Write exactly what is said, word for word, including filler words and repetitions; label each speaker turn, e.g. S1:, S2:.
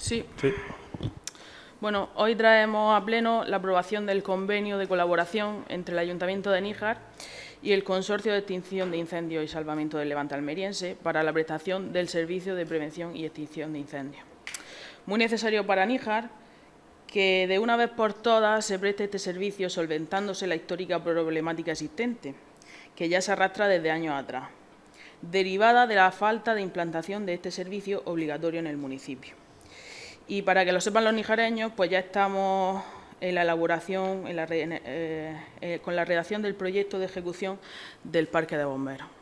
S1: Sí.
S2: Sí.
S1: Bueno, hoy traemos a pleno la aprobación del convenio de colaboración entre el Ayuntamiento de Níjar y el Consorcio de Extinción de Incendios y Salvamento del Levante Almeriense para la prestación del servicio de prevención y extinción de incendios. Muy necesario para Níjar que de una vez por todas se preste este servicio solventándose la histórica problemática existente, que ya se arrastra desde años atrás, derivada de la falta de implantación de este servicio obligatorio en el municipio. Y para que lo sepan los nijareños, pues ya estamos en la elaboración, en la, eh, eh, con la redacción del proyecto de ejecución del Parque de Bomberos.